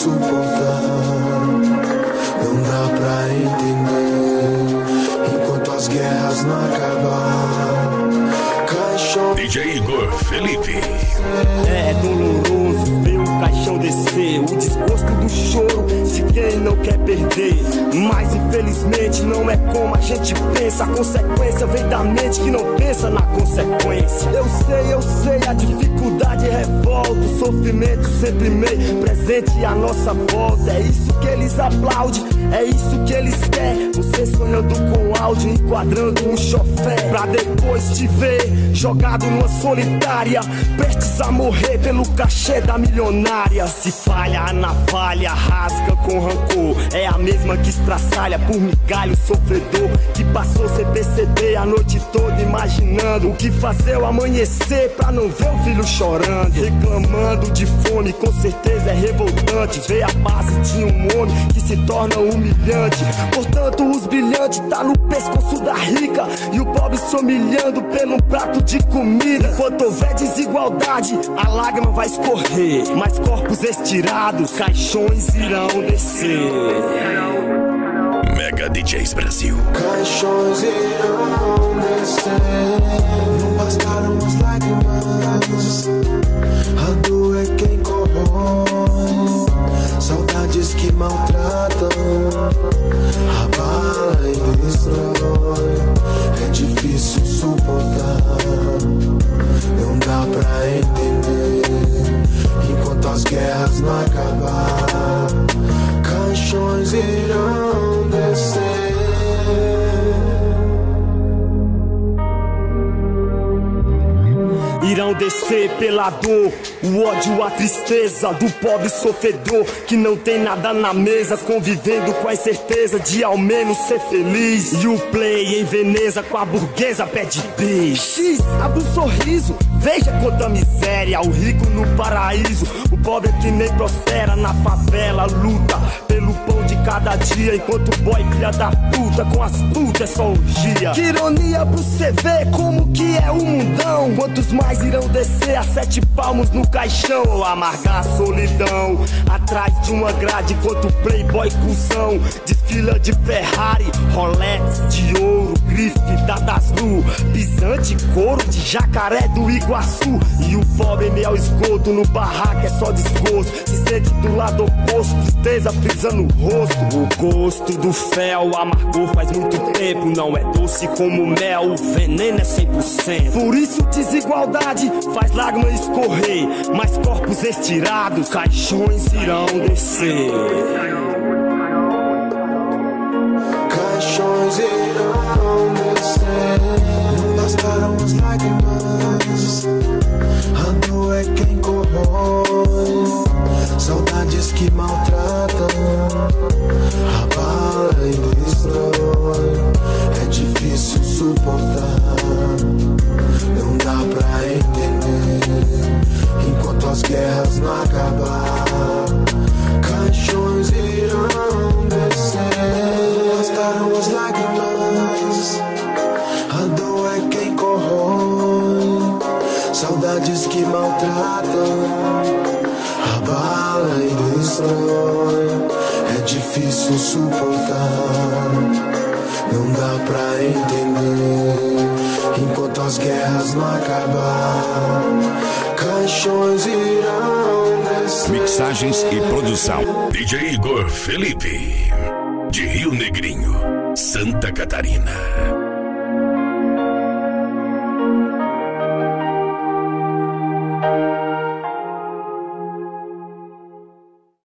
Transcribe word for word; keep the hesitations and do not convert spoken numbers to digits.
suportar. Não dá pra entender enquanto as guerras não acabar. Caixão D J Igor Felipe. É doloroso ver o caixão descer, o desgosto do choro de quem não quer perder. Mas infelizmente não é como a gente pensa. A consequência vem da mente que não pensa na consequência. Eu sei, eu sei, a dificuldade revolta, o sofrimento sempre meio presente à nossa volta. É isso que eles aplaudem, é isso que eles querem. Você sonhando com áudio, enquadrando um chofé, pra depois te ver jogado numa solitária, prestes a morrer pelo cachê da milionária. Se falha a navalha, rasga com rancor, é a mesma que estraçalha por migalho sofredor, que passou sem perceber a noite toda imaginando o que fazer ao amanhecer pra não ver o filho chorando. Reclamando de fome, com certeza é revoltante ver a base de um homem que se torna humilhante. Portanto os brilhantes tá no pescoço da rica e o pobre se humilhando pelo prato de comida. Enquanto houver desigualdade, a lágrima vai escorrer, mas corpos estirados, caixões irão descer. Mega D Js Brasil. Caixões irão descer. Não bastaram as lágrimas, a dor é quem corrói. Saudades que maltratam, abala e destrói. É difícil suportar, não dá pra entender enquanto as guerras não acabar. Caixões irão descer. Irão descer pela dor, o ódio, a tristeza do pobre sofredor que não tem nada na mesa, convivendo com a incerteza de ao menos ser feliz. E o play em Veneza com a burguesa pede bis. X, abre um sorriso, veja quanta miséria, o rico no paraíso, o pobre que nem prospera na favela, luta pelo pão de cada dia, enquanto o boy filha da puta com as putas é só orgia. Que ironia pra você ver como que é o mundão. Quantos mais irão descer a sete palmos no caixão, ou amargar a solidão atrás de uma grade, enquanto o playboy cuzão desfila de Ferrari, Rolex de ouro, grife da Daslu, pisante couro de jacaré do Iguaçu. E o pobre meio ao esgoto no barraco é só desgosto, se sente do lado oposto, tristeza frisa no rosto. O gosto do fel, amargor faz muito tempo, não é doce como mel, o veneno é cem por cento. Por isso desigualdade faz lágrima escorrer, mas corpos estirados, caixões irão descer. Caixões irão descer. Não bastaram as lágrimas, a dor é quem corrói. Saudades que maltratam, abala e destrói. É difícil suportar, não dá pra entender enquanto as guerras não acabar. Caixões irão descer. Bastaram as lágrimas, a dor é quem corrói. Saudades que maltratam, abala e destrói. É difícil suportar, não dá pra entender enquanto as guerras não acabar. Caixões irão descer. Mixagens e produção D J Igor Felipe, de Rio Negrinho, Santa Catarina.